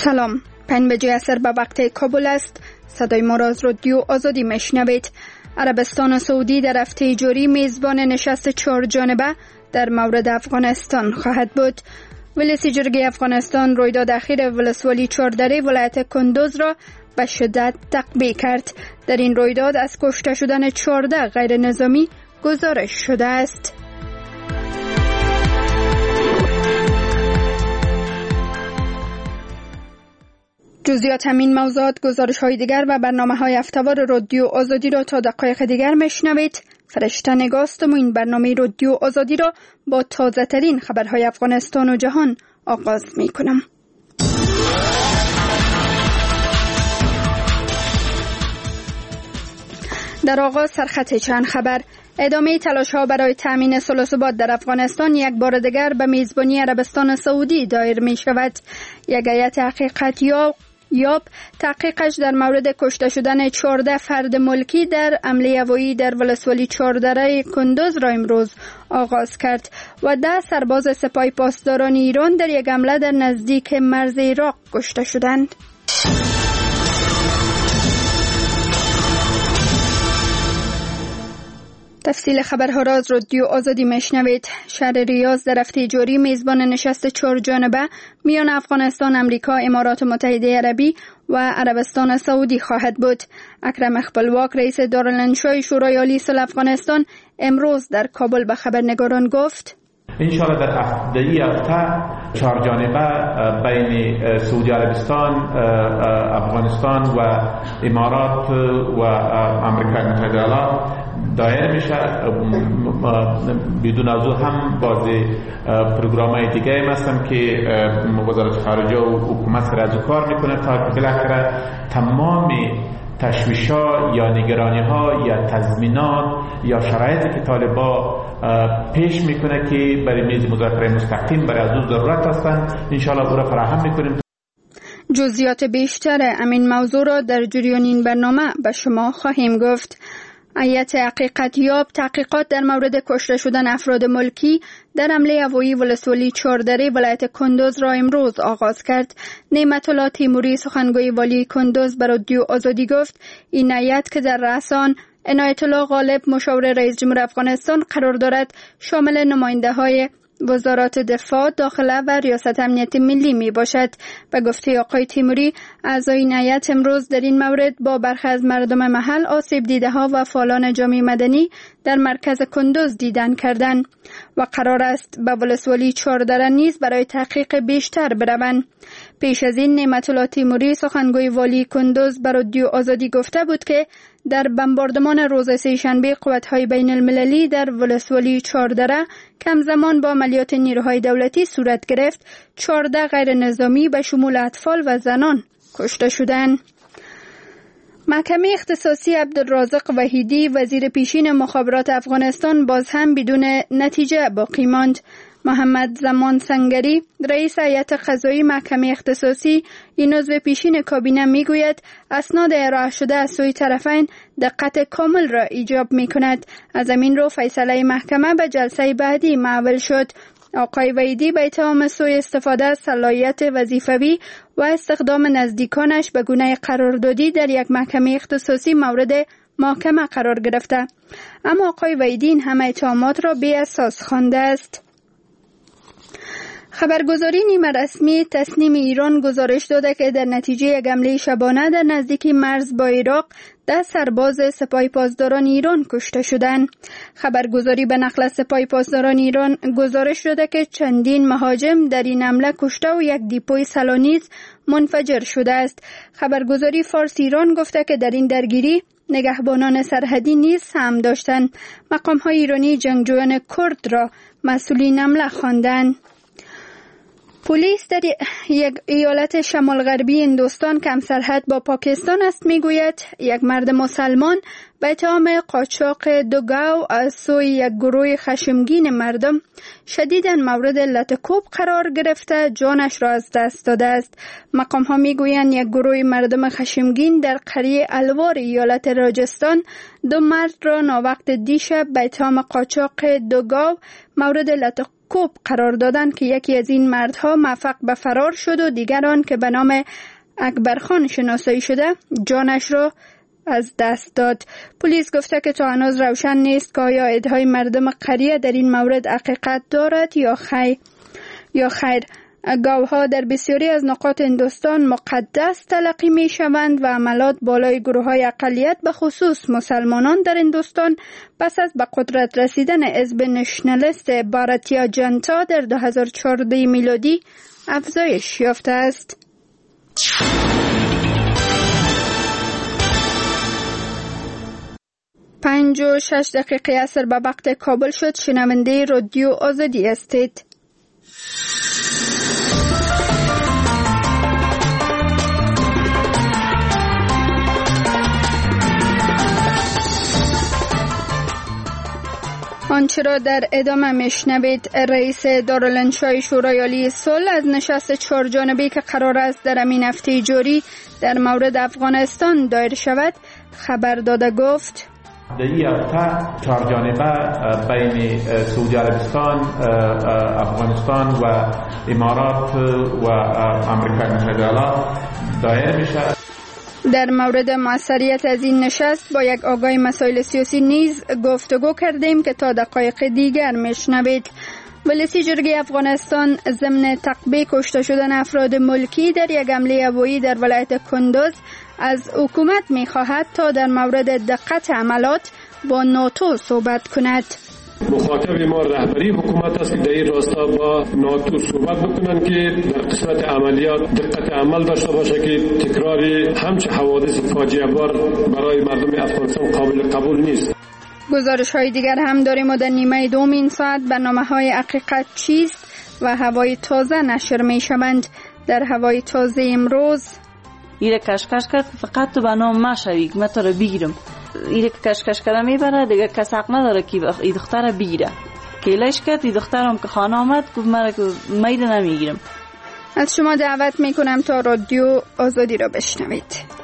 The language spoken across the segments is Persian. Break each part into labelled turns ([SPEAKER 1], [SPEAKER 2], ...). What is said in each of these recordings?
[SPEAKER 1] سلام، 5 بجه عصر به وقت کابل است. صدای ما را از رادیو آزادی میشنوید. عربستان سعودی در هفته جاری میزبان نشست 4 جانبه در مورد افغانستان خواهد بود. ولسی جرگه افغانستان رویداد اخیر ولسوالی چهاردره ولایت کندوز را به شدت تقبیح کرد. در این رویداد از کشته شدن 14 غیر نظامی گزارش شده است. جزئیات همین موضوعات، گزارش های دیگر و برنامه های هفته‌وار رادیو آزادی را تا دقایق دیگر میشنوید. فرشته نگاستم و این برنامه رادیو آزادی را با تازه ترین خبرهای افغانستان و جهان آغاز می کنم. در آغاز سرخط چند خبر. ادامه تلاش ها برای تامین صلح و ثبات در افغانستان یک بار دیگر به میزبانی عربستان سعودی دایر می شود. یک هیئت حقیقت یاب تحقیقش در مورد کشته شدن 14 فرد ملکی در حمله هوایی در ولسوالی چهاردره کندوز را امروز آغاز کرد و 10 سرباز سپاه پاسداران ایران در یک حمله در نزدیک مرز عراق کشته شدند. تفصیل خبرها را از رادیو آزادی میشنوید. شهر ریاض در هفته جاری میزبان نشست 4 جانبه میان افغانستان، امریکا، امارات متحده عربی و عربستان سعودی خواهد بود. اکرم خپلواک، رئیس دارالانشای شورای عالی صلح افغانستان، امروز در کابل به خبرنگاران گفت:
[SPEAKER 2] انشاءالله در هفته 4 جانبه بین سعودی عربستان، افغانستان و امارات و امریکا متحده ایالات دایر میشه. بدون از او هم بعضی پروگرام‌های دیگه هم هستن که وزارت خارجه و حکومت سر از کار میکنه تا بالاخره تمام تشویش‌ها یا نگرانی‌ها یا تضمینات یا شرایطی که طالبان پیش میکنه که برای میز مذاکره مستقیم برای از اون ضرورت هستن، انشاءالله او را فراهم میکنیم.
[SPEAKER 1] جزئیات بیشتر همین موضوع را در جریان این برنامه به شما خواهیم گفت. هیئت حقیقت یاب تحقیقات در مورد کشته شدن افراد ملکی در حمله هوایی ولسوالی چهاردره ولایت کندوز را امروز آغاز کرد. نعمت الله تیموری، سخنگوی والی کندوز، به رادیو آزادی گفت این هیئت که در رأس آن عنایت الله غالب، مشاور رئیس جمهور افغانستان قرار دارد، شامل نماینده‌های وزارت دفاع، داخله و ریاست امنیت ملی می باشد. به گفته آقای تیموری، اعضای این هیئت امروز در این مورد با برخی از مردم محل، آسیب دیده ها و فعالان جامعه مدنی در مرکز کندوز دیدن کردند و قرار است به ولسوالی چهاردره نیز برای تحقیق بیشتر بروند. پیش از این نعمت الله تیموری، سخنگوی والی کندوز، به رادیو آزادی گفته بود که در بمباردمان روز سه‌شنبه قوت‌های بین المللی در ولسوالی چهاردره که همزمان با عملیات نیروهای دولتی صورت گرفت، 14 غیر نظامی به شمول اطفال و زنان کشته شدند. محکمه اختصاصی عبدالرازق وحیدی، وزیر پیشین مخابرات افغانستان، باز هم بدون نتیجه باقی ماند. محمد زمان سنگری، رئیس هیئت قضایی محکمه اختصاصی، این عضو پیشین کابینه میگوید اسناد ارائه شده از سوی طرفین دقت کامل را ایجاب می کند. از همین رو فیصله محکمه به جلسه بعدی محول شد. آقای وحیدی به اتهام سوء استفاده از صلاحیت وظیفوی و استخدام نزدیکانش به گونه قراردادی در یک محکمه اختصاصی مورد محاکمه قرار گرفته، اما آقای وحیدی این همه اتهامات را بی اساس خوانده است. خبرگزاری نیمه رسمی تصنیم ایران گزارش داده که در نتیجه یک حمله شبانه در نزدیک مرز با عراق 10 سرباز سپاه پاسداران ایران کشته شدند. خبرگزاری به نقل از سپاه پاسداران ایران گزارش داده که چندین مهاجم در این حمله کشته و یک دیپوی سلاح نیز منفجر شده است. خبرگزاری فارس ایران گفته که در این درگیری نگهبانان سرحدی نیز سهم داشتند. مقام‌های ایرانی جنگجویان کرد را مسئولین حمله خواندند. پلیس در یک ایالت شمال غربی هندوستان که همسرحد با پاکستان است میگوید یک مرد مسلمان به اتهام قاچاق دوگاو از سوی یک گروه خشمگین مردم شدیداً مورد لطکوب قرار گرفته جانش را از دست داده است. مقام ها میگویند یک گروه مردم خشمگین در قریه الوار ایالت راجستان 2 مرد را ناوقت دیشب به اتهام قاچاق دوگاو مورد کوب قرار دادند که یکی از این مردها موفق به فرار شد و دیگران که به نام اکبرخان شناسایی شده جانش را از دست داد. پلیس گفته که تا هنوز روشن نیست که آیا ادعای مردم قریه در این مورد حقیقت دارد یا خیر. گاوها در بسیاری از نقاط هندوستان مقدس تلقی می شوند و حملات بالای گروه های اقلیت به خصوص مسلمانان در هندوستان پس از به قدرت رسیدن حزب نشنالیست باراتیا جنتا در 2014 میلادی افزایش یافته است. 5:06 عصر به وقت کابل شد. شنونده رادیو آزادی هستید. آنچه را در ادامه میشنوید. رئیس دارالانشای شورای عالی صلح از نشست 4 جانبه که قرار است در همین هفته جاری در مورد افغانستان دایر شود خبر داده گفت
[SPEAKER 2] در این هفته 4 جانبه بین سعودی عربستان، افغانستان و امارات و امریکای متحده ایالات دایر میشه.
[SPEAKER 1] در مورد موثریت از این نشست با یک آگاه مسائل سیاسی نیز گفتگو کردیم که تا دقایق دیگر میشنوید. ولسی جرگه افغانستان ضمن تعقیب کشته شدن افراد ملکی در یک حمله هوایی در ولایت کندوز از حکومت می‌خواهد تا در مورد دقت عملات با ناتو صحبت کند.
[SPEAKER 3] مخاطب ما رهبری حکومت است که در این راستا با ناتو صحبت بکنند که در قسمت عملیات دقت عمل داشته باشه که تکرار همچه حوادث فاجعه بار برای مردم افغانستان قابل قبول نیست.
[SPEAKER 1] گزارش های دیگر هم داریم و در نیمه دوم این ساعت برنامه های حقیقت چیست و هوای تازه نشر می شوند. در هوای تازه امروز
[SPEAKER 4] ایره کشکش کرد فقط تو بنام ما شوی که من تو رو بگیرم. ایره که کشکش کرده میبره دیگه کس حق نداره که ای دختر بگیره. کیلش کرد ای دخترم که خانه آمد گفت مرا که میده نمیگیرم.
[SPEAKER 1] از شما دعوت میکنم تا رادیو آزادی را بشنوید.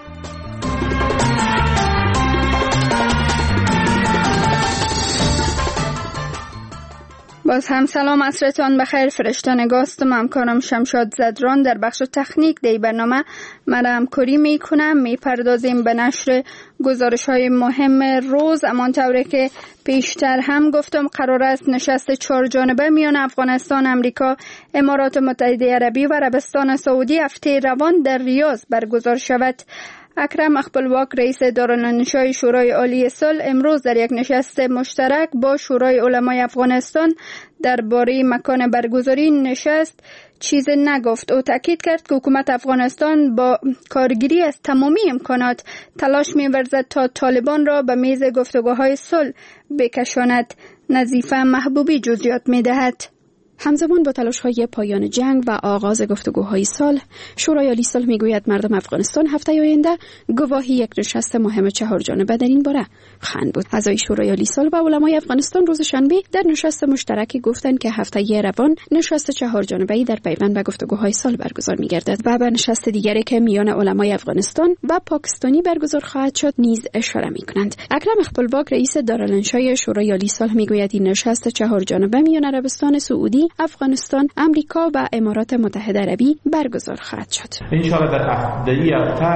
[SPEAKER 1] باز هم سلام، عصرتان بخیر. فرشته نگاستم، همکارم شمشاد زدران در بخش تکنیک دی برنامه مرا همکاری میکنم. میپردازیم به نشر گزارش های مهم روز. امان طوری که پیشتر هم گفتم قرار است نشست 4 جانبه میان افغانستان، امریکا، امارات متحده عربی و عربستان سعودی هفته روان در ریاض برگزار شود. اکرم اخپلواک رئیس دارالانشای شورای عالی صلح امروز در یک نشست مشترک با شورای علمای افغانستان درباره مکان برگزاری نشست چیز نگفت. او تاکید کرد که حکومت افغانستان با کارگیری از تمامی امکانات تلاش می‌ورزد تا طالبان را به میز گفتگوهای صلح بکشاند. نظیفه محبوبی جزئیات می‌دهد.
[SPEAKER 5] همزمان با تلاش‌های پایان جنگ و آغاز گفتگوهای صلح، شورای عالی صلح میگوید مردم افغانستان هفته آینده گواهی یک نشست مهم 4 جانبه در این باره خواهند بود. اعضای شورای عالی صلح و علمای افغانستان روز شنبه در نشست مشترکی گفتند که هفته روان نشست 4 جانبه‌ای در پیوند به گفتگوهای صلح برگزار می‌گردد و به نشست دیگری که میان علمای افغانستان و پاکستانی برگزار خواهد شد نیز اشاره می‌کنند. اکرم اخپلواک رئیس دارالانشای شورای عالی صلح میگوید این نشست 4 جانبه میان عربستان سعودی، افغانستان، امریکا و امارات متحده عربی برگزار خواهد شد.
[SPEAKER 2] ان شاء الله در هفته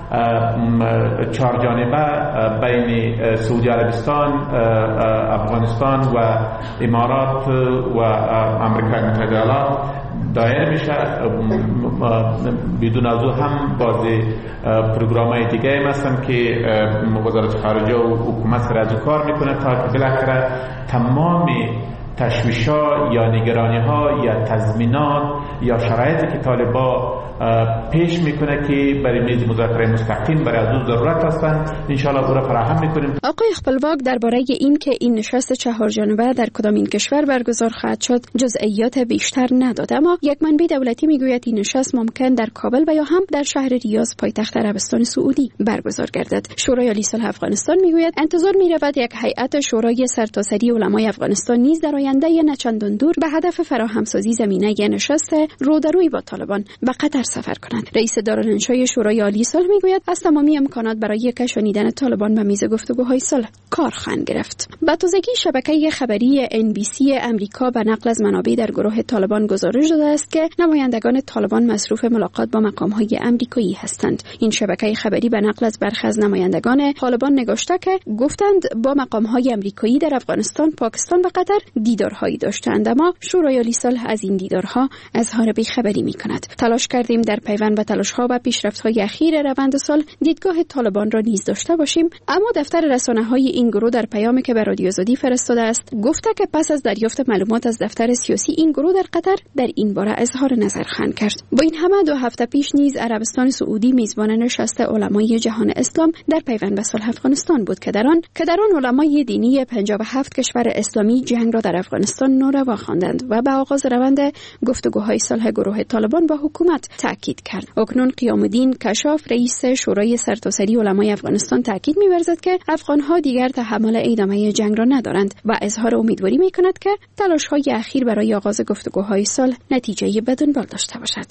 [SPEAKER 2] 4 جانبه بین سعودی عربستان، افغانستان و امارات و امریکای متحده ایالات دایر میشه. بدون از او هم بعضی پروگرام‌های دیگه هم هستن که وزارت خارجه و حکومت سر از کار میکنه تا که بالاخره تمام تشویش‌ها یا نگرانی‌ها یا تضمینات یا شرایطی که طالبان پیش میکنه که برای میز مذاکره مستقیم برای از ضرورت هستند ان شاء الله او را فراهم میکنیم.
[SPEAKER 5] آقای اخپلواک درباره این که این نشست 4 جانبه در کدام این کشور برگزار خواهد شد جزئیات بیشتر نداد، اما یک منبع دولتی میگوید این نشست ممکن در کابل و یا هم در شهر ریاض پایتخت عربستان سعودی برگزار گردد. شورای عالی صلح افغانستان میگوید انتظار میرود یک هیئت شورای سرتاسری علمای افغانستان نیز در آینده نه چندان دور به هدف فراهمسازی زمینه نشست رو در روی با طالبان به قطر سفر کنند. رئیس دارالانشای شورای عالی صلح میگوید از تمامی امکانات برای کشانیدن طالبان به میز گفتگوهای صلح کار خواهند گرفت. به تازگی شبکه خبری NBC امریکا به نقل از منابع در گروه طالبان گزارش داده است که نمایندگان طالبان مصروف ملاقات با مقام‌های آمریکایی هستند. این شبکه خبری به نقل از برخی از نمایندگان طالبان نگاشته که گفتند با مقام‌های آمریکایی در افغانستان، پاکستان و قطر دیدارهایی داشتند، اما شورای عالی صلح از این دیدارها اظهار بی‌خبری می‌کند. تلاش کردیم در پیوند به تلاش‌ها و پیشرفت‌های اخیر روند صلح دیدگاه طالبان را نیز داشته باشیم، اما دفتر رسانه‌های این گروه در پیامی که به رادیو آزادی فرستاده است گفته که پس از دریافت معلومات از دفتر سیاسی این گروه در قطر در این باره اظهار نظر خواهند کرد. با این همه 2 هفته پیش نیز عربستان سعودی میزبان نشست علمای جهان اسلام در پیوند به صلح افغانستان بود که در آن علمای دینی 57 کشور اسلامی جنگ را در افغانستان ناروا خواندند و به آغاز روند گفتگوهای صلح گروه طالبان با حکومت تاکید کرد. اکنون قیام الدین کشاف رئیس شورای سرتاسری علمای افغانستان تاکید می‌ورزد که افغان‌ها دیگر تحمل ادامه جنگ را ندارند و اظهار امیدواری می‌کند که تلاش‌های اخیر برای آغاز گفتگوهای صلح نتیجه بدنبال داشته باشد.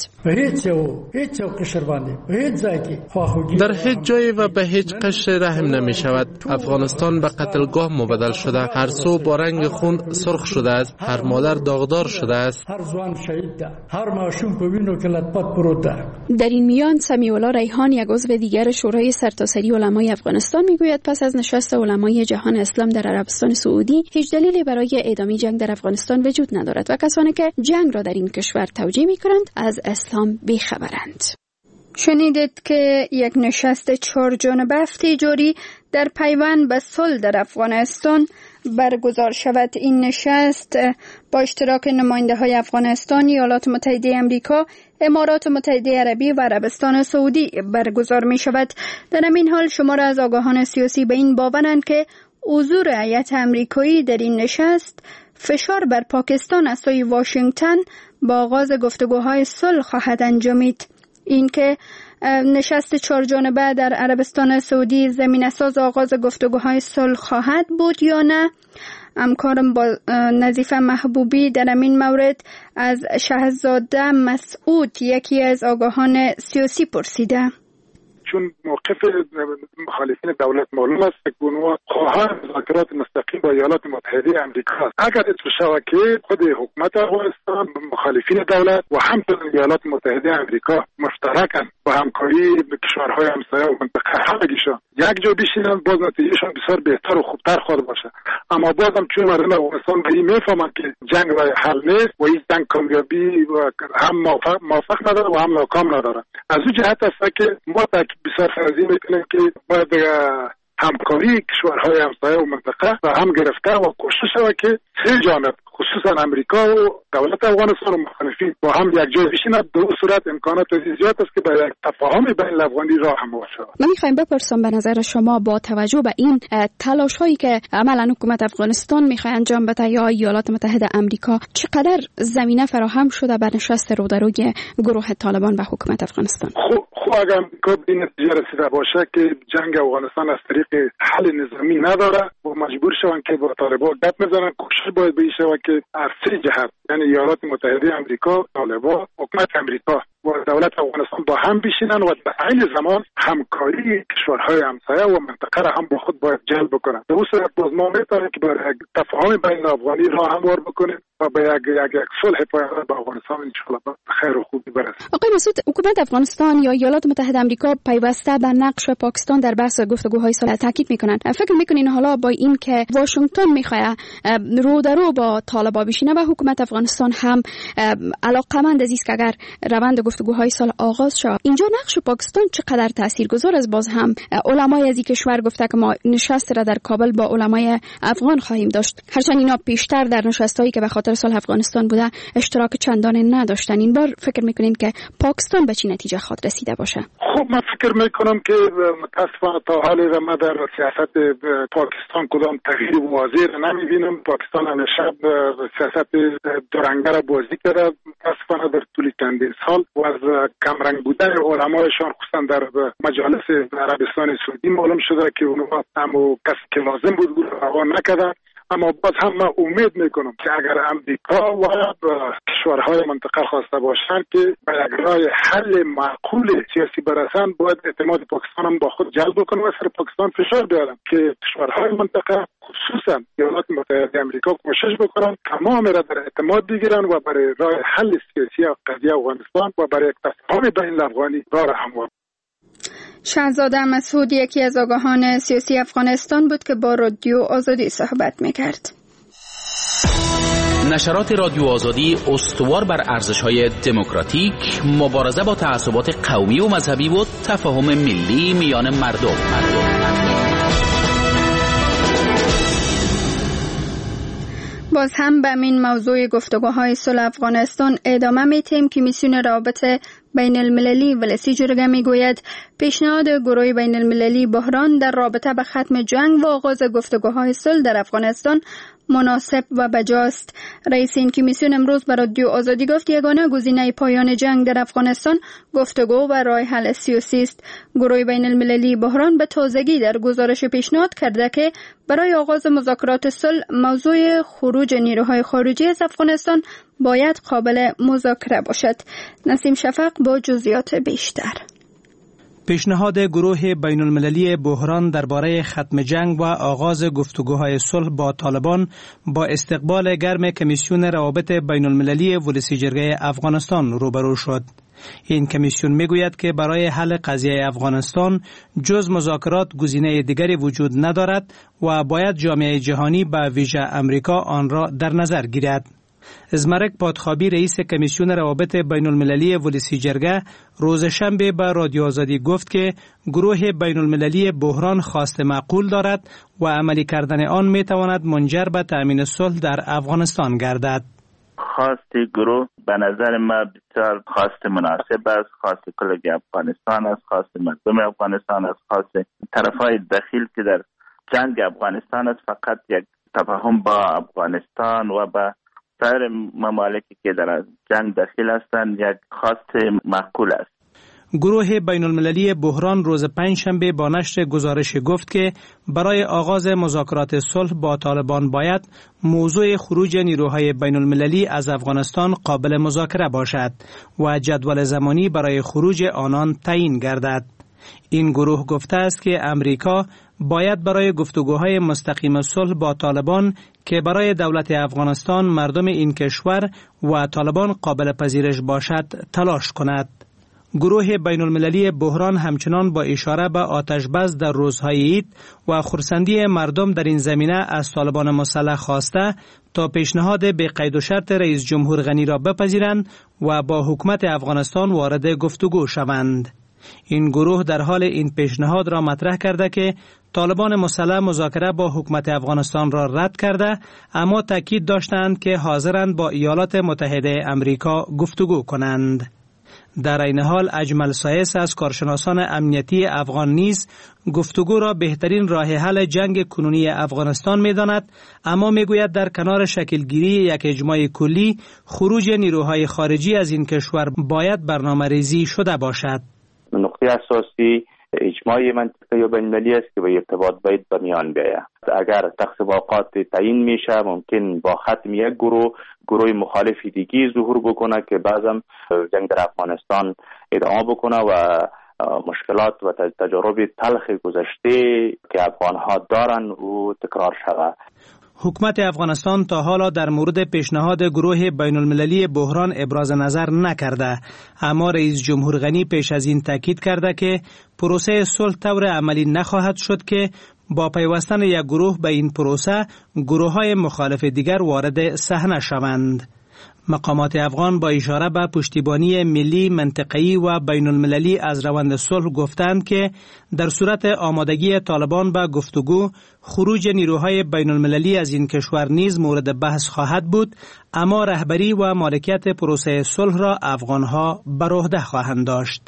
[SPEAKER 6] در هیچ جای و به هیچ قشر رحم نمی‌شود. افغانستان به قتلگاه مبدل شده، هر سو با رنگ خون سرخ شده است، هر مادر داغدار شده است.
[SPEAKER 7] هر ځوان شهید ده، هر ماشوم په وینو کې لطمات پروت ده.
[SPEAKER 5] در این میان سمیع الله ریحان، یک عضو دیگر شورای سرتاسری علمای افغانستان میگوید پس از نشست علمای جهان اسلام در عربستان سعودی هیچ دلیلی برای ادامه جنگ در افغانستان وجود ندارد و کسانی که جنگ را در این کشور توجیه میکنند از اسلام بیخبرند.
[SPEAKER 1] شنیدید که یک نشست 4 جانبه افتیجاری در پیوند به صلح در افغانستان برگزار شود. این نشست با اشتراک نماینده های افغانستان، ایالات متحده آمریکا، امارات متحده عربی و عربستان سعودی برگزار می شود. در همین حال شمار از آگاهان سیاسی به این باورند که حضور هیئت آمریکایی در این نشست فشار بر پاکستان از سوی واشنگتن با آغاز گفتگوهای صلح خواهد انجامید. این که نشست 4 جانبه در عربستان سعودی زمینه‌ساز آغاز گفتگوهای صلح خواهد بود یا نه، همکارم با نظیفه محبوبی در این مورد از شهزاده مسعود، یکی از آگاهان سیاسی، پرسیده.
[SPEAKER 8] چون موقف مخالفین دولت معلوم است که اونها خواهان مذاکرات مستقیم با ایالات متحده آمریکا است. اگر اتفاق شود که خود حکومت افغانستان، مخالفین دولت و همچنین ایالات متحده آمریکا مشترکاً با همکاری کشورهای همسایه و منطقه همگیشان یک جا بشینن، باز نتیجهشان بسیار بهتر و خوبتر خواهد باشد. اما بازم چون مردم افغانستان به این میفهمند که جنگ راه حل نیست و این جنگ کامیابی و هم موفق نداره و هم ناکام نداره، از اون جهت است که ما بسیار فرضی میکنیم که باید همکاری کشورهای همسایه و منطقه و هم گرفته و کوشش شود که 3 جانب خصوصا امریکا و دولت افغانستان و مخالفین با هم یک جای بشینند. به اون صورت امکانات زیاد است که به یک تفاهم بین الافغانی راه هم باشد.
[SPEAKER 5] من میخوایم بپرسم به نظر شما با توجه به این تلاش هایی که عملا حکومت افغانستان میخواد انجام بده یا ایالات متحده آمریکا، چقدر زمینه فراهم شده بر نشست رو در روی گروه طالبان و حکومت افغانستان؟
[SPEAKER 8] خب اگر امریکا به این نتیجه رسیده باشه که جنگ افغانستان از طریق حل نظامی نداره و مجبور شوند که با طالبان گپ بزنن، کوشش باید به شود که از 3 جهت، یعنی ایالات متحده آمریکا، طالبان، حکومت امریکا و دولت افغانستان با هم بشینن و در عین زمان همکاری کشورهای همسایه و منطقه را هم با خود باید جلب بکنن. به اون صورت باز ما میتونیم که برای تفاهم بین افغانی راه هموار بکنیم و به یک صلح پایدار با افغانستان ان شاء الله خیر و خوبی برسیم.
[SPEAKER 5] آقای مسعود، حکومت افغانستان یا ایالات متحده آمریکا پیوسته بر نقش پاکستان در بحث گفتگوهای صلح تاکید میکنن. فکر میکنین حالا با این که واشنگتن میخواد رو در رو با طالبان بشینه و حکومت افغانستان هم علاقمند است که اگر روند گفتگوهای صلح آغاز شد، اینجا نقش پاکستان چقدر تاثیرگذار است؟ باز هم علمای از این کشور گفته که ما نشست را در کابل با علمای افغان خواهیم داشت، هرچند اینا پیشتر در نشستایی که به خاطر صلح افغانستان بوده اشتراک چندانی نداشتن. این بار فکر میکنین که پاکستان به چه نتیجه خواهد رسیده باشه؟
[SPEAKER 8] خب من فکر میکنم که متاسفانه تا حال ما در سیاست پاکستان کدام تغییر واضح نمیبینم. پاکستان همیشه سیاست دورنگر را بازی کرده متاسفانه در طول چندین سال و از کمرنگ بودن علمایشان خصوصا در مجالس عربستان سعودی معلوم شده که اونها هم کسی که لازم بود روا نکردن اما باز هم من امید میکنم که اگر امریکا و کشورهای منطقه خواسته باشند که به یک راه حل معقول سیاسی برسند، باید اعتماد پاکستان هم با خود جلب کنه و سر پاکستان فشار بیارن که کشورهای منطقه خصوصا ایالات متحده آمریکا کوشش بکنن تمام را در اعتماد بگیرن و برای راه حل سیاسی قضیه افغانستان و برای یک تفاهم بین الافغانی راه هموار.
[SPEAKER 1] شهزاده مسعود یکی از آگاهان سیاسی افغانستان بود که با رادیو آزادی صحبت میکرد.
[SPEAKER 9] نشرات رادیو آزادی استوار بر ارزش‌های دموکراتیک، مبارزه با تعصبات قومی و مذهبی و تفاهم ملی میان مردم.
[SPEAKER 1] باز هم به این موضوع گفتگوهای صلح افغانستان ادامه میتیم که کمیسیون روابط بین المللی ولسی جرگه میگوید پیشنهاد گروه بین المللی بحران در رابطه به ختم جنگ و آغاز گفتگوهای صلح در افغانستان مناسب و بجاست. رئیس این کمیسیون امروز به رادیو آزادی گفت یگانه گزینه پایان جنگ در افغانستان گفتگو و راه حل سیاسی است. گروه بین المللی بحران به تازگی در گزارش پیشنهاد کرده که برای آغاز مذاکرات صلح موضوع خروج نیروهای خارجی از افغانستان باید قابل مذاکره باشد. نسیم شفق با جزئیات بیشتر.
[SPEAKER 10] پیشنهاد گروه بین المللی بحران درباره ختم جنگ و آغاز گفتگوهای صلح با طالبان با استقبال گرم کمیسیون روابط بین المللی ولسی جرگه افغانستان روبرو شد. این کمیسیون میگوید که برای حل قضیه افغانستان جز مذاکرات گزینه دیگری وجود ندارد و باید جامعه جهانی به ویژه امریکا آن را در نظر گیرد. ازمرک پادخابی رئیس کمیسیون روابط بین المللی ولسی جرگه روز شنبه به رادیو آزادی گفت که گروه بین المللی بحران خواست معقول دارد و عملی کردن آن می تواند منجر به تأمین صلح در افغانستان گردد.
[SPEAKER 11] خواست گروه به نظر ما بسیار خواست مناسب است، خواست کل افغانستان است، خواست مردم افغانستان است، خواست طرفای داخل که در جنگ افغانستان است. فقط یک تفاهم با افغانستان و با سایر ممالکی که در جنگ داخل هستند یک خواست معقول است.
[SPEAKER 10] گروه بین المللی بحران روز پنجشنبه با نشر گزارش گفت که برای آغاز مذاکرات صلح با طالبان باید موضوع خروج نیروهای بین المللی از افغانستان قابل مذاکره باشد و جدول زمانی برای خروج آنان تعیین گردد. این گروه گفته است که امریکا باید برای گفتگوهای مستقیم صلح با طالبان که برای دولت افغانستان، مردم این کشور و طالبان قابل پذیرش باشد تلاش کند. گروه بین المللی بحران همچنان با اشاره به آتش بس در روزهای عید و خرسندی مردم در این زمینه از طالبان مسلح خواسته تا پیشنهاد به قید و شرط رئیس جمهور غنی را بپذیرند و با حکومت افغانستان وارد گفتگو شوند. این گروه در حال این پیشنهاد را مطرح کرده که طالبان مسلح مذاکره با حکومت افغانستان را رد کرده، اما تاکید داشتند که حاضرند با ایالات متحده آمریکا گفتگو کنند. در این حال اجمل سایس از کارشناسان امنیتی افغان نیز گفتگو را بهترین راه حل جنگ کنونی افغانستان می‌داند، اما میگوید در کنار شکلگیری یک اجماع کلی خروج نیروهای خارجی از این کشور باید برنامه‌ریزی شده باشد.
[SPEAKER 11] نقطه اساسی اجماع منطقه یا بین‌المللی است که به ارتباط باید به میان بیاید. اگر تقسیم اوقات تعیین میشه ممکن با ختم یک گروه مخالف دیگی ظهور بکنه که بعضم جنگ در افغانستان ادامه بکنه و مشکلات و تجارب تلخ گذشته که افغان‌ها دارن او تکرار شود.
[SPEAKER 10] حکومت افغانستان تا حالا در مورد پیشنهاد گروه بین المللی بحران ابراز نظر نکرده، اما رئیس جمهور غنی پیش از این تاکید کرده که پروسه صلح طور عملی نخواهد شد که با پیوستن یک گروه به این پروسه گروه‌های مخالف دیگر وارد صحنه شوند. مقامات افغان با اشاره به پشتیبانی ملی، منطقه‌ای و بین المللی از روند صلح گفتند که در صورت آمادگی طالبان به گفتگو، خروج نیروهای بین المللی از این کشور نیز مورد بحث خواهد بود، اما رهبری و مالکیت پروسه صلح را افغانها بر عهده خواهند داشت.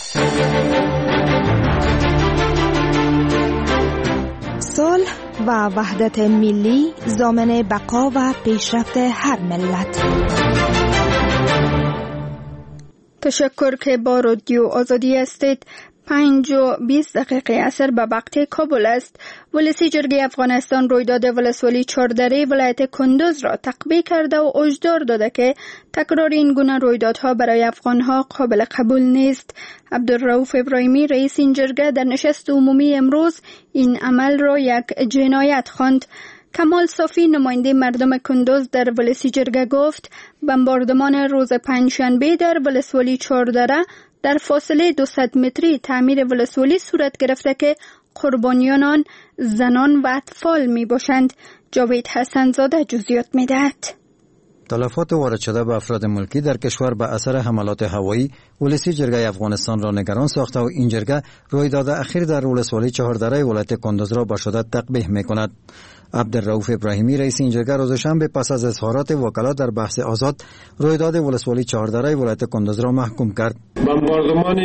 [SPEAKER 12] صلح و وحدت ملی ضامن بقا و پیشرفت هر ملت.
[SPEAKER 1] تشکر که با رادیو آزادی هستید. 5:20 عصر به وقت کابل است. ولسی جرگه افغانستان رویداد ولسوالی چهاردره ولایت کندوز را تقویه کرده و هشدار داده که تکرار این گونه رویدادها برای افغانها قابل قبول نیست. عبدالرؤوف ابراهیمی رئیس این جرگه در نشست عمومی امروز این عمل را یک جنایت خواند. کمال صافی نماینده مردم کندوز در ولسی جرگه گفت بمباردمان روز پنجشنبه در ولسوالی چهاردره در فاصله 200 متری تعمیر ولسوالی صورت گرفته که قربانیان آن زنان و اطفال می باشند. جاوید حسن زاده جزئیات می دهد.
[SPEAKER 13] تلفات وارد شده به افراد ملکی در کشور به اثر حملات هوایی ولسی جرگه افغانستان را نگران ساخته و این جرگه رویداد اخیر در ولسوالی چهاردره ولایت کندوز را به شدت تقبیح می کند. عبدالرؤوف ابراهیمی رئیس این جرگه روز شنبه پس از اظهارات وکلا در بحث آزاد رویداد ولسوالی چهاردره ولایت کندوز را محکوم کرد.
[SPEAKER 3] بمباردمان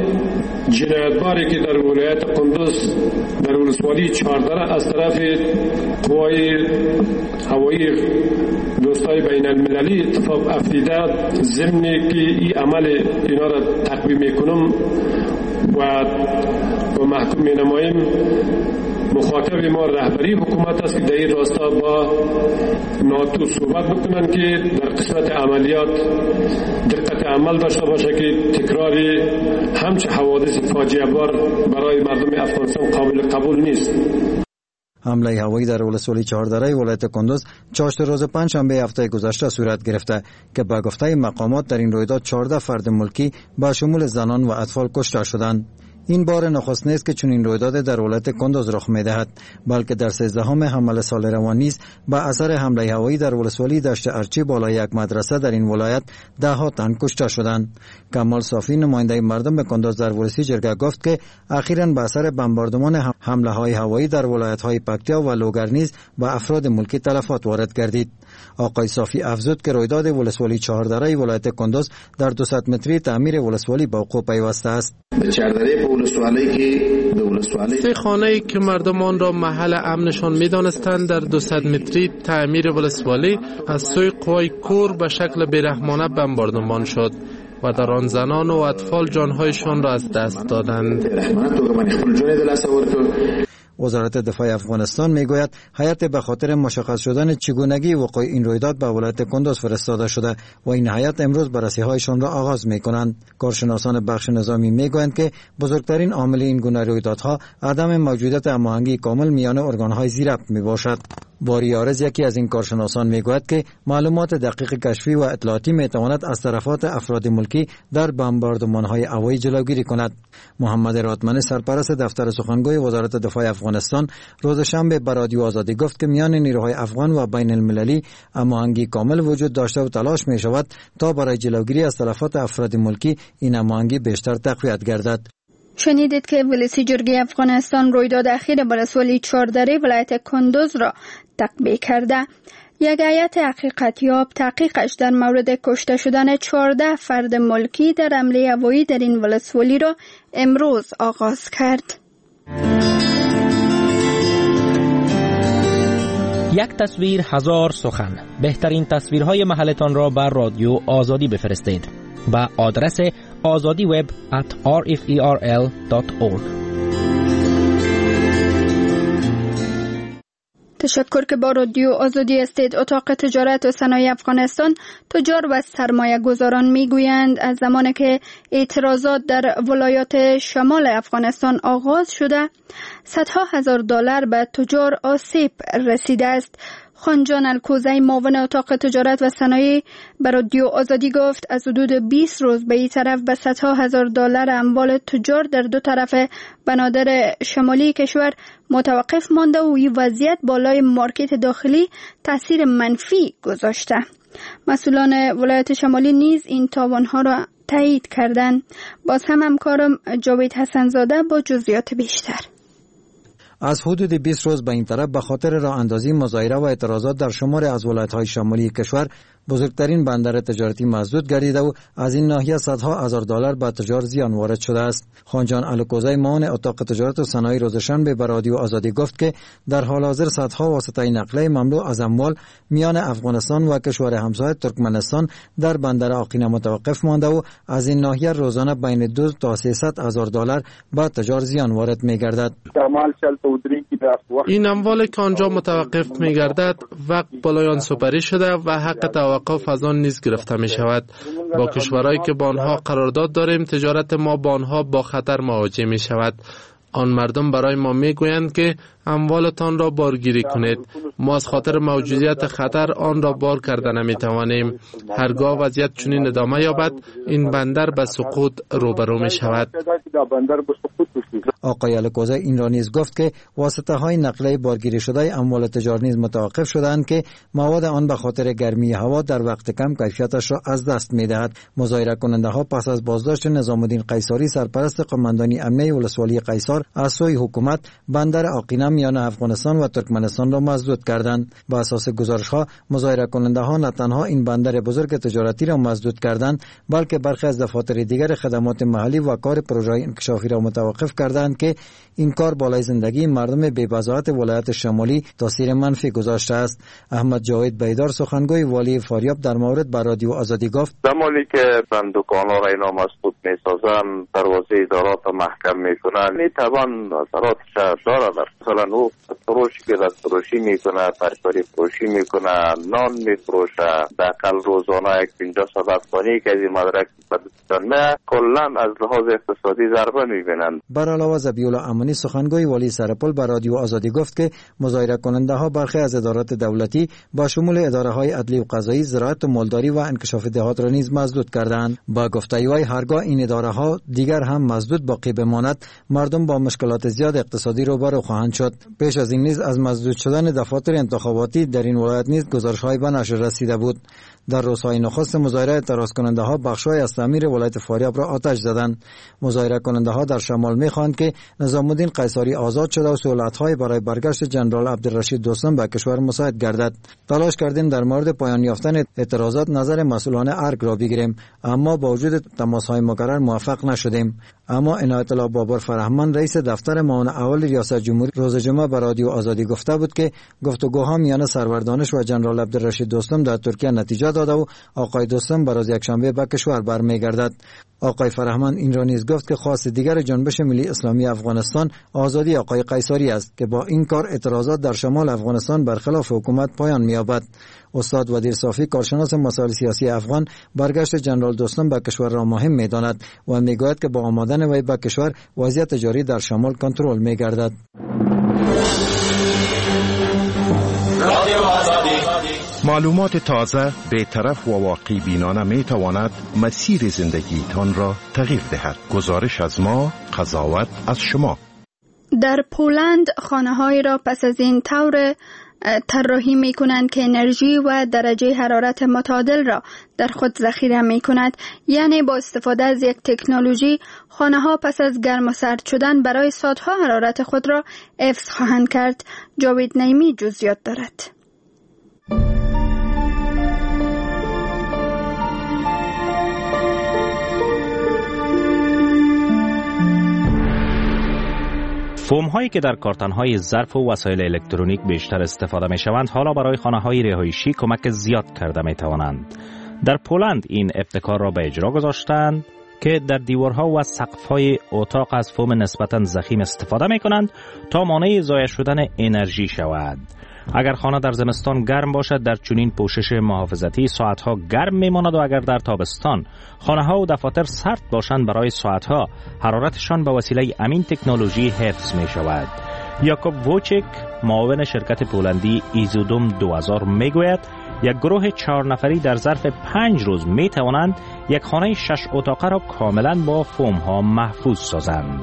[SPEAKER 3] جنایتباری که در ولایت کندوز در ولسوالی چهاردره از طرف قوای هوایی دوستای بین المللی اتفاق افتیده، ضمن که این عمل اینا را تقویه میکنم و محکوم می نماییم. مخاطب ما رهبری حکومت است که در این راستا با ناتو صحبت بکنن که در قسمت عملیات دقت عمل داشته باشه که تکراری همچه حوادث فاجعه بار برای مردم افغانستان قابل قبول نیست.
[SPEAKER 13] حمله هوایی در ولسوالی چهاردره ولایت کندوز چاشت روز پنجشنبه هفته گذشته صورت گرفته که به گفته مقامات در این رویداد 14 فرد ملکی با شمول زنان و اطفال کشته شدند. این بار نخست نیست که چنین رویداد در ولایت کندوز رخ می‌دهد، بلکه در 13ام حمله سال روان نیز با اثر حمله هوایی در ولسوالی دشت ارچی بالای یک مدرسه در این ولایت 10 تن کشته شدند. کمال صافی نماینده مردم کندوز در ولسی جرگه گفت که اخیراً با اثر بمباردمان حمله‌های هوایی در ولایت‌های پکتیا و لوگر نیز به افراد ملکی تلفات وارد گردید. آقای صافی افزود که رویداد ولسوالی چهاردره ولایت کندوز در 200 متری تعمیر ولسوالی با وقوع پیوسته است.
[SPEAKER 6] سه خانه‌ای که مردمان را محل امنشان می‌دانستند در 200 متری تعمیر ولسوالی از سوی قوای کور به شکل بیرحمانه بمباردمان شد و در آن زنان و اطفال جانهایشان را از دست دادند.
[SPEAKER 13] وزارت دفاع افغانستان میگوید هیئت به خاطر مشخص شدن چگونگی وقوع این رویداد به ولایت کندوز فرستاده شده و این هیئت امروز بررسی‌هایشان را آغاز می‌کنند. کارشناسان بخش نظامی میگویند که بزرگترین عامل این گونه رویدادها عدم موجودیت هماهنگی کامل میان ارگان‌های زیربط میباشد. باری عارض یکی از این کارشناسان میگوید که معلومات دقیق کشفی و اطلاعاتی میتواند از طرفات افراد ملکی در بمباردمان‌های هوایی جلوگیری کند. محمد راتمنی سرپرست دفتر سخنگوی وزارت دفاع افغانستان روز شنبه به رادیو آزادی گفت که میان نیروهای افغان و بین المللی هماهنگی کامل وجود داشته و تلاش می شود تا برای جلوگیری از تلفات افراد ملکی این هماهنگی بیشتر تقویت گردد.
[SPEAKER 1] شنیدید که ولسی جرگه افغانستان رویداد اخیر ولسوالی چهاردره ولایت کندوز را تقبیه کرده. یک هیئت حقیقتیاب تحقیقش در مورد کشته شدن 14 فرد ملکی در حمله هوایی در این ولسوالی را امروز آغاز کرد.
[SPEAKER 14] یک تصویر هزار سخن. بهترین تصویرهای محلتان را بر رادیو آزادی بفرستید با آدرس azadiweb@rferl.org.
[SPEAKER 1] تشکر که با رادیو آزادی هستید. اتاق تجارت و صنایع افغانستان تجار و سرمایه گذاران میگویند از زمانی که اعتراضات در ولایات شمال افغانستان آغاز شده صدها هزار دلار به تجار آسیب رسیده است. خانجان الکوزی معاون اتاق تجارت و صنایع به رادیو آزادی گفت از حدود 20 روز به این طرف به صدها هزار دلار اموال تجار در دو طرف بنادر شمالی کشور متوقف مانده و این وضعیت بالای مارکت داخلی تاثیر منفی گذاشته. مسئولان ولایت شمالی نیز این تاوانها را تایید کردند. باز هم همکارم جاوید حسن زاده با جزئیات بیشتر.
[SPEAKER 13] از حدود 20 روز به این طرف به خاطر راه اندازی مظاهره و اعتراضات در شمار از ولایت‌های شمالی کشور بزرگترین بندر تجارتی مسدود گردیده و از این ناحیه صدها هزار دلار به تجار زیان وارد شده است. خانجان الکوزی معاون اتاق تجارت و صنایع روزشنبه به رادیو آزادی گفت که در حال حاضر صدها واسطه نقلیه مملو از اموال میان افغانستان و کشور همسایه ترکمنستان در بندر آقینه متوقف مانده و از این ناحیه روزانه بین 2 تا 300 هزار دلار به تجار زیان وارد می‌گردد.
[SPEAKER 6] این اموال که آنجا متوقف می‌گردد وقت بالایان سپری شده و حق توقف از آن نیز گرفته می‌شود. با کشورهایی که با آنها قرارداد داریم تجارت ما با آنها با خطر مواجه می‌شود. آن مردم برای ما میگویند که اموالتان را بارگیری کنید. ما از خاطر موجودیت خطر آن را بار کرده نمیتوانیم. هرگاه وضعیت چنین ادامه یابد این بندر به سقوط روبرو می شود.
[SPEAKER 13] آقای الکوزی این را نیز گفت که واسطه های نقلیه بارگیری شده اموال تجار نیز متوقف شدند که مواد آن به خاطر گرمی هوا در وقت کم کیفیتش را از دست می دهد. مظاهره کننده ها پس از بازداشت نظام الدین قیصری سرپرست قماندانی امنیه ولسوالی قیصر از سوی حکومت بندر آقینه میان افغانستان و ترکمنستان را مسدود کردند. با اساس گزارش ها مظاهره کننده ها نه تنها این بندر بزرگ تجارتی را مسدود کردند بلکه برخی از دفاتر دیگر خدمات محلی و کار پروژه انکشافی را متوقف کردند که این کار بالای زندگی مردم بی‌بضاعت ولایت شمالی تاثیر منفی گذاشته است. احمد جاوید بیدار سخنگوی والی فاریاب در مورد به رادیو آزادی گفت
[SPEAKER 11] زمانی که بندوقان‌ها را اینا مسدود می‌سازند دروازه ادارات را محکم می‌کنند می‌توان اثراتش دارد. مثلا او فروشی که فروشی می‌کنه ترکاری فروشی می‌کنه نان می‌فروشه داخل روزانه 50 صدقانی که از این مدرک بدن کلا از لحاظ اقتصادی ضربه می‌بینند.
[SPEAKER 13] بر علاوه ذبیح‌الله امانی سخنگوی والی سرپل به رادیو آزادی گفت که مظاهره کننده ها برخی از ادارات دولتی با شمول اداره های عدلی و قضایی، زراعت و مالداری و انکشاف دهات را نیز مسدود کردند. با گفته وی هرگاه این اداره ها دیگر هم مسدود باقی بماند مردم با مشکلات زیاد اقتصادی روبرو خواهند شد. پیش از این نیز از مسدود شدن دفاتر انتخاباتی در این ولایت نیز گزارش‌های به نشر رسیده بود. در روزهای نخست مظاهره اعتراض کننده ها بخش‌های از تعمیر ولایت فاریاب را آتش زدند. مظاهره کننده ها در شمال می‌خواهند که نظام الدین قیصری آزاد شده و سهولت‌های برای برگشت جنرال عبدالرشید دوستم به کشور مساعد گردد. تلاش کردیم در مورد پایان یافتن اعتراضات نظر مسئولان ارگ را بگیریم اما با وجود تماس‌های مکرر موفق نشدیم. اما عنایت الله بابر فرهمند رئیس دفتر معاون اول ریاست جمهوری روز جمعه به رادیو آزادی گفته بود که گفتگوها میان سرور دانش و جنرال عبدالرشید دوستم در ترکیه نتیجه داده و آقای دوستم به روز یکشنبه به کشور برمیگردد. آقای فرهمند این را نیز گفت که خواست دیگر جنبش ملی اسلامی افغانستان آزادی آقای قیصری است که با این کار اعتراضات در شمال افغانستان برخلاف حکومت پایان می‌یابد. استاد ودیر صافی کارشناس مسائل سیاسی افغان برگشت جنرال دوستم به کشور را مهم می‌داند و می‌گوید که با آمدن وی به کشور وضعیت جاری در شمال کنترل می‌گردد.
[SPEAKER 15] معلومات تازه، بی‌طرف و واقعی بینانه می تواند مسیر زندگیتان را تغییر دهد. گزارش از ما، قضاوت از شما.
[SPEAKER 1] در پولند خانه‌هایی را پس از این طور طراحی می کنند که انرژی و درجه حرارت متعادل را در خود ذخیره می کند. یعنی با استفاده از یک تکنولوژی خانه‌ها پس از گرم و سرد شدن برای ساعت‌ها حرارت خود را حفظ خواهند کرد. جاوید نعیمی جزئیات دارد.
[SPEAKER 14] فوم هایی که در کارتن های ظرف و وسایل الکترونیک بیشتر استفاده می شوند حالا برای خانه های رهایشی کمک زیاد کرده می توانند. در پولند این ابتکار را به اجرا گذاشتند که در دیوارها و سقف‌های اتاق از فوم نسبتاً ضخیم استفاده می کنند تا مانع ضایع شدن انرژی شود. اگر خانه در زمستان گرم باشد در چنین پوشش محافظتی ساعتها گرم میماند و اگر در تابستان خانه ها و دفاتر سرد باشند برای ساعتها حرارتشان به وسیله امین تکنولوژی حفظ می شود. یاکوب ووچک معاون شرکت پولندی ایزودوم 2000 می گوید یک گروه 4 نفری در ظرف 5 روز می توانند یک خانه 6 اتاقه را کاملا با فوم ها محفوظ سازند.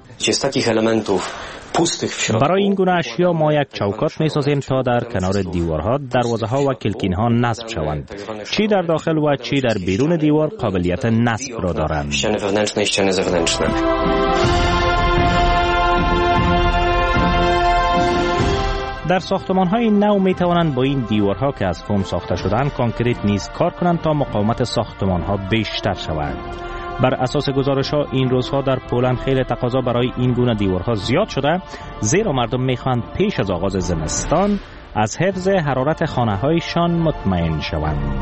[SPEAKER 14] برای این گونه اشیا ما یک چوکات می سازیم تا در کنار دیوارها، دروازه ها و کلکین ها نصب شوند. چی در داخل و چی در بیرون دیوار قابلیت نصب را دارند. در ساختمان‌های نو می‌توانند با این دیوارها که از فوم ساخته شده‌اند کانکریت نیز کار کنند تا مقاومت ساختمان‌ها بیشتر شود. بر اساس گزارش‌ها این روزها در پولند خیلی تقاضا برای این گونه دیوارها زیاد شده، زیرا مردم می‌خواهند پیش از آغاز زمستان از حفظ حرارت خانه‌هایشان مطمئن شوند.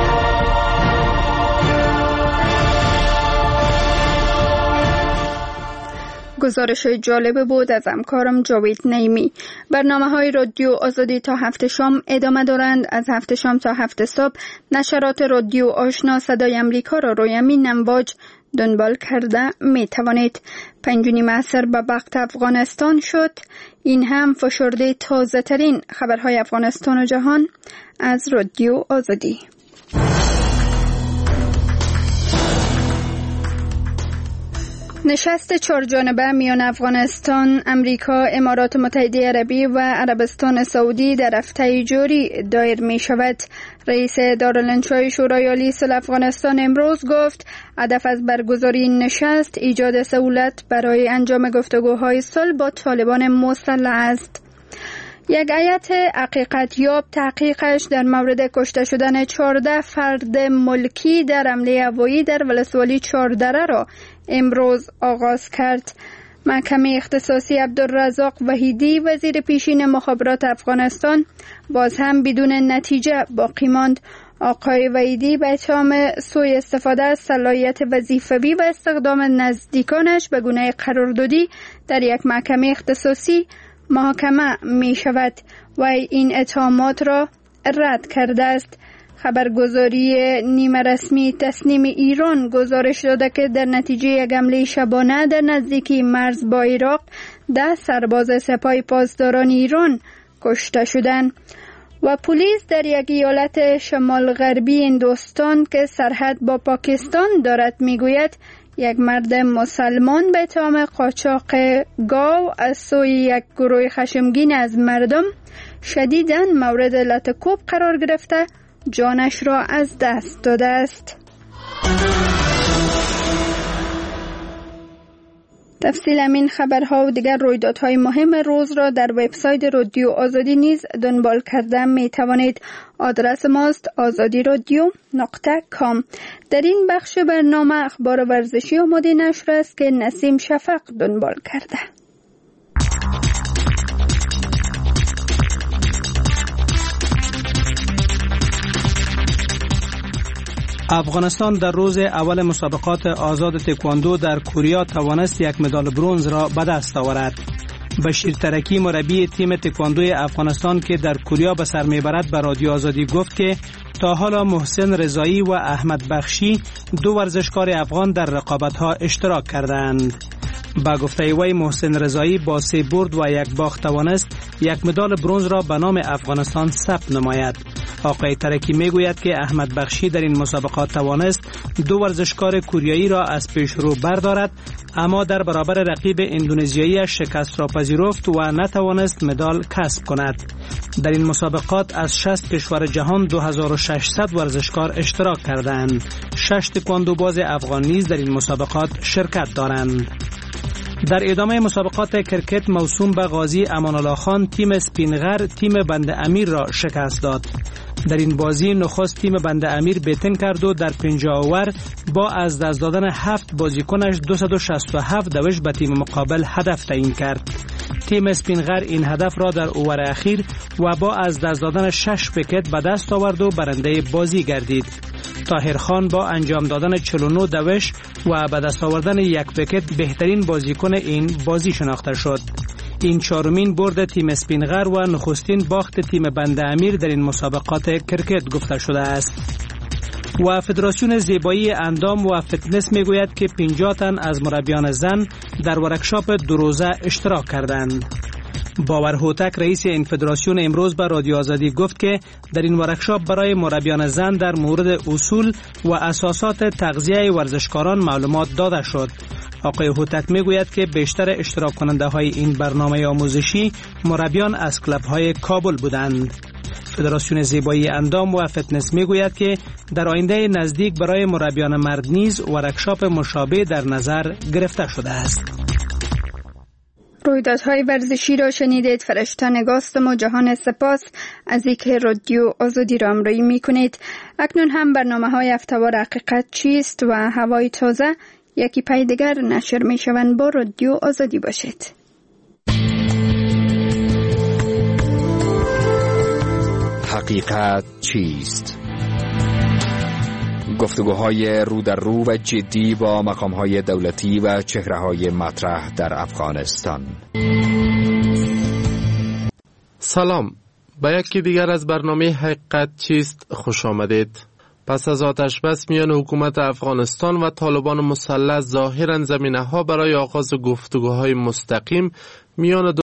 [SPEAKER 1] گزارش جالب بود از همکارم جاوید نعیمی. برنامه‌های رادیو آزادی تا 7 شام ادامه دارند. از 7 شام تا 7 صبح نشرات رادیو آشنا صدای امریکا را روی همین امواج دنبال کرده می توانید. 5:30 عصر به وقت افغانستان شد. این هم فشرده تازه ترین خبرهای افغانستان و جهان از رادیو آزادی. نشست 4 جانبه میان افغانستان، امریکا، امارات متحده عربی و عربستان سعودی در هفته جاری دایر می شود. رئیس دارالانشای شورای عالی صلح افغانستان امروز گفت هدف از برگزاری این نشست ایجاد سهولت برای انجام گفتگوهای صلح با طالبان مسلح است. یک هیئت حقیقت یاب تحقیقش در مورد کشته شدن 14 فرد ملکی در حمله هوایی در ولسوالی چهاردره را امروز آغاز کرد. محکمه اختصاصی عبدالرزاق وحیدی وزیر پیشین مخابرات افغانستان باز هم بدون نتیجه باقی ماند. آقای وحیدی به اتهام سوء استفاده از صلاحیت وظیفوی و استخدام نزدیکانش به گونه قراردادی در یک محکمه اختصاصی محاکمه می شود و این اتهامات را رد کرده است. خبرگزاری نیمه رسمی تسنیم ایران گزارش داده که در نتیجه یک حمله شبانه در نزدیکی مرز با عراق 10 سرباز سپاه پاسداران ایران کشته شدند و پلیس در یک ایالت شمال غربی هندوستان که سرحد با پاکستان دارد میگوید یک مرد مسلمان به اتهام قاچاق گاو از سوی یک گروه خشمگین از مردم شدیداً مورد لطکوب قرار گرفته جانش را از دست داده است. تفصیل همین خبرها و دیگر رویدادهای مهم روز را در وبسایت رادیو آزادی نیز دنبال کرده می توانید. آدرس ماست azadirodio.com. در این بخش برنامه اخبار ورزشی آماده نشر است که نسیم شفق دنبال کرده.
[SPEAKER 10] افغانستان در روز اول مسابقات آزاد تکواندو در کوریا توانست یک مدال برنز را به دست آورد. بشیر ترکی مربی تیم تکواندوی افغانستان که در کوریا به سر میبرد به رادیو آزادی گفت که تا حالا محسن رضایی و احمد بخشی 2 ورزشکار افغان در رقابت‌ها اشتراک کردند. با گفته وی محسن رضایی با 3 برد و 1 باخت توانست یک مدال برنز را به نام افغانستان ثبت نماید. آقای ترکی میگوید که احمد بخشی در این مسابقات توانست 2 ورزشکار کوریایی را از پیش رو بردارد، اما در برابر رقیب اندونزیایی شکست را پذیرفت و نتوانست مدال کسب کند. در این مسابقات از 60 کشور جهان 2600 ورزشکار اشتراک کردند. 6 تکواندوباز افغان نیز در این مسابقات شرکت دارند. در ادامه مسابقات کرکت موسوم به قاضی امان الله خان تیم سپینغر تیم بند امیر را شکست داد. در این بازی نخست تیم بند امیر بیتن کرد و در 50 اوور با از دست دادن 7 بازیکنش 267 دوش به تیم مقابل هدف تعیین کرد. تیم سپینغر این هدف را در اوور اخیر و با از دست دادن 6 ویکت به دست آورد و برنده بازی گردید. طاهر خان با انجام دادن 49 دوش و به دست آوردن 1 ویکت بهترین بازیکن این بازی شناخته شد. این 4مین برد تیم سپینغر و نخستین باخت تیم بند امیر در این مسابقات کرکت گفته شده است. و فدراسیون زیبایی اندام و فتنس میگوید که 50 تن از مربیان زن در ورکشاپ 2 روزه اشتراک کردند. باور هوتک رئیس این فدراسیون امروز به رادیو آزادی گفت که در این ورکشاپ برای مربیان زن در مورد اصول و اساسات تغذیه ورزشکاران معلومات داده شد. آقای هوتک میگوید که بیشتر اشتراک کننده های این برنامه آموزشی مربیان از کلب های کابل بودند. فدراسیون زیبایی اندام و فتنس میگوید که در آینده نزدیک برای مربیان مرد نیز ورکشاپ مشابه در نظر گرفته شده است.
[SPEAKER 1] رویدادهای ورزشی را شنیدید. فرشته نگاستم و جهان سپاس از اینکه رادیو آزادی را همراهی میکنید. اکنون هم برنامه‌های هفته‌وار حقیقت چیست و هوای تازه یکی پای دیگر نشر میشوند. با رادیو آزادی باشید.
[SPEAKER 16] حقیقت چیست؟ گفتگوهای رو در رو و جدی با مقامهای دولتی و چهره‌های مطرح در افغانستان.
[SPEAKER 6] سلام، به یکی دیگر از برنامه حقیقت چیست خوش آمدید. پس از آتش بس میان حکومت افغانستان و طالبان مسلح ظاهراً زمینه‌ها برای آغاز گفتگوهای مستقیم میان